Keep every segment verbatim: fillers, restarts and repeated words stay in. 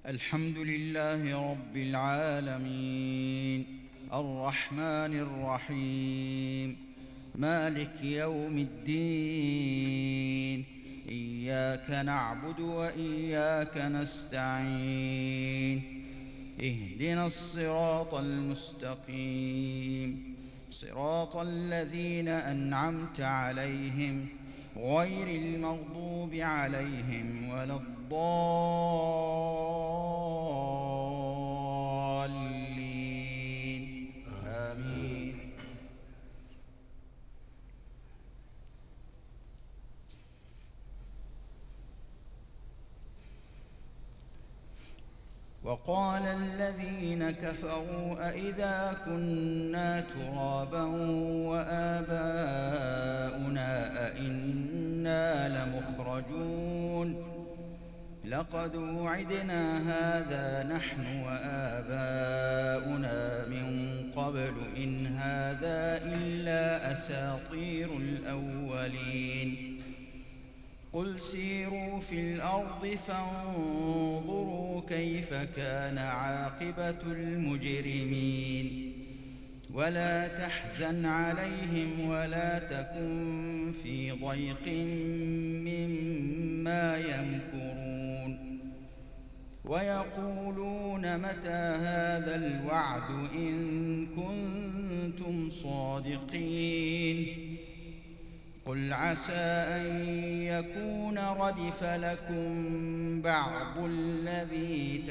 الحمد لله رب العالمين، الرحمن الرحيم، مالك يوم الدين. إياك نعبد وإياك نستعين. اهدنا الصراط المستقيم، صراط الذين أنعمت عليهم غير المغضوب عليهم ولا الضالين. آمين. وقال الذين كفروا أئذا كنا ترابا وآباؤنا أئنا لمخرجون. لقد وعدنا هذا نحن وآباؤنا من قبل إن هذا إلا أساطير الأولين. قل سيروا في الأرض فانظروا كيف كان عاقبة المجرمين. ولا تحزن عليهم ولا تكن في ضيق مما يمكرون. ويقولون متى هذا الوعد إن كنتم صادقين. قل عسى أن يكون ردف لكم بعض الذي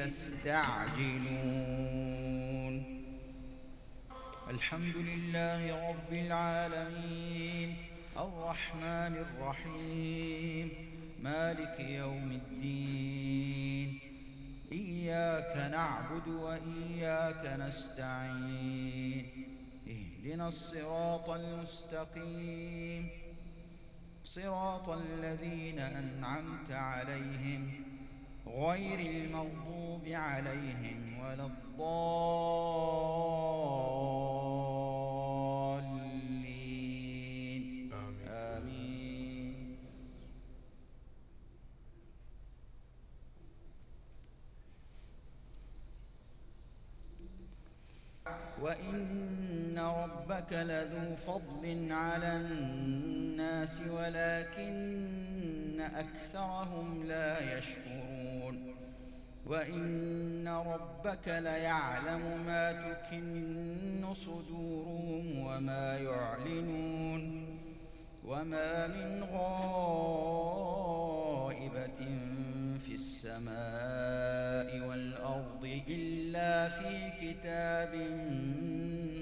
تستعجلون. الحمد لله رب العالمين، الرحمن الرحيم، مالك يوم الدين. إياك نعبد وإياك نستعين. اهدنا الصراط المستقيم، صراط الذين أنعمت عليهم غير المغضوب عليهم ولا الضالين. آمين. وإن ربك لذو فضل على الناس ولكن أكثرهم لا يشكرون. وإن ربك ليعلم ما تكن صدورهم وما يعلنون. وما من غائبة في السماء والأرض إلا في كتاب